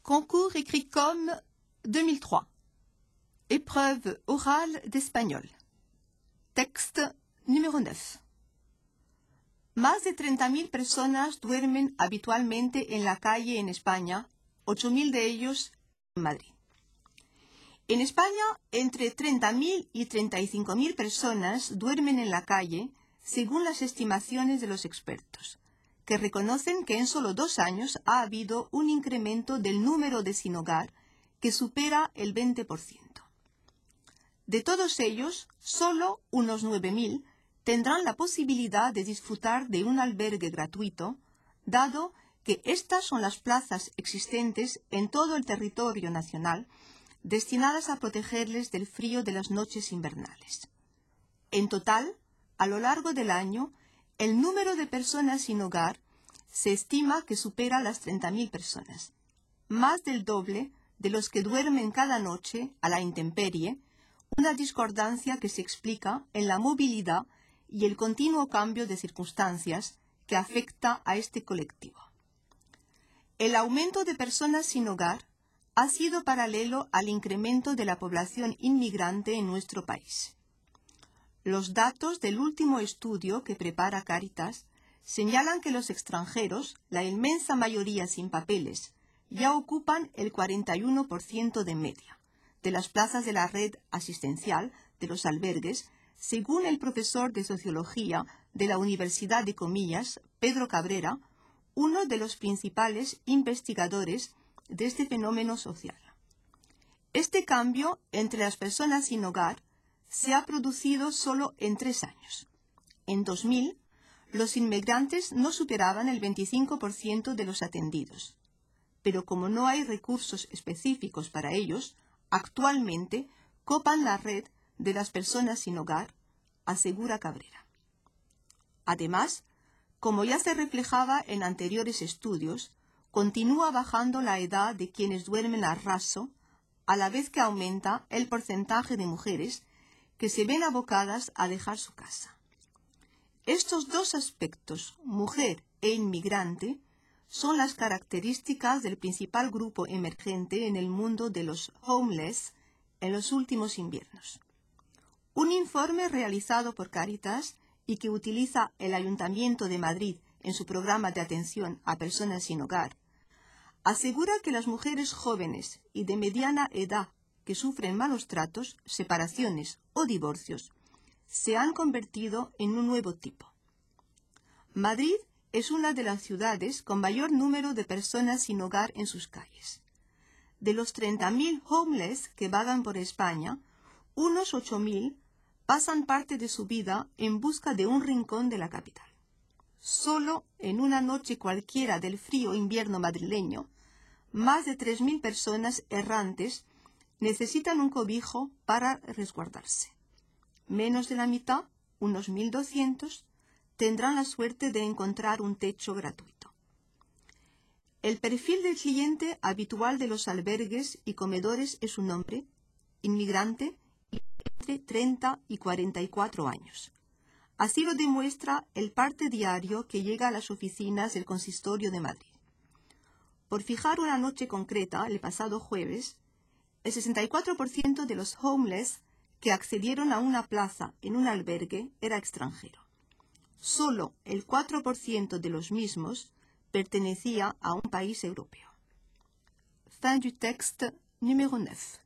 Concours écrit comme 2003. Épreuve orale d'espagnol. Texte número 9. Más de 30.000 personas duermen habitualmente en la calle en España, 8.000 de ellos en Madrid. En España, entre 30.000 y 35.000 personas duermen en la calle, según las estimaciones de los expertos, que reconocen que en solo 2 años ha habido un incremento del número de sin hogar que supera el 20%. De todos ellos, solo unos 9.000 tendrán la posibilidad de disfrutar de un albergue gratuito, dado que estas son las plazas existentes en todo el territorio nacional destinadas a protegerles del frío de las noches invernales. En total, a lo largo del año, el número de personas sin hogar se estima que supera las 30.000 personas, más del doble de los que duermen cada noche a la intemperie, una discordancia que se explica en la movilidad y el continuo cambio de circunstancias que afecta a este colectivo. El aumento de personas sin hogar ha sido paralelo al incremento de la población inmigrante en nuestro país. Los datos del último estudio que prepara Cáritas señalan que los extranjeros, la inmensa mayoría sin papeles, ya ocupan el 41% de media de las plazas de la red asistencial de los albergues, según el profesor de Sociología de la Universidad de Comillas, Pedro Cabrera, uno de los principales investigadores de este fenómeno social. Este cambio entre las personas sin hogar se ha producido solo en 3 años. En 2000, los inmigrantes no superaban el 25% de los atendidos, pero como no hay recursos específicos para ellos, actualmente copan la red de las personas sin hogar, asegura Cabrera. Además, como ya se reflejaba en anteriores estudios, continúa bajando la edad de quienes duermen a raso, a la vez que aumenta el porcentaje de mujeres que se ven abocadas a dejar su casa. Estos dos aspectos, mujer e inmigrante, son las características del principal grupo emergente en el mundo de los homeless en los últimos inviernos. Un informe realizado por Cáritas y que utiliza el Ayuntamiento de Madrid en su programa de atención a personas sin hogar, asegura que las mujeres jóvenes y de mediana edad que sufren malos tratos, separaciones o divorcios, se han convertido en un nuevo tipo. Madrid es una de las ciudades con mayor número de personas sin hogar en sus calles. De los 30.000 homeless que vagan por España, unos 8.000 pasan parte de su vida en busca de un rincón de la capital. Solo en una noche cualquiera del frío invierno madrileño, más de 3.000 personas errantes necesitan un cobijo para resguardarse. Menos de la mitad, unos 1.200, tendrán la suerte de encontrar un techo gratuito. El perfil del cliente habitual de los albergues y comedores es un hombre, inmigrante, entre 30 y 44 años. Así lo demuestra el parte diario que llega a las oficinas del Consistorio de Madrid. Por fijar una noche concreta, el pasado jueves, el 64% de los homeless que accedieron a una plaza en un albergue era extranjero. Solo el 4% de los mismos pertenecía a un país europeo. Fin du texte numéro 9.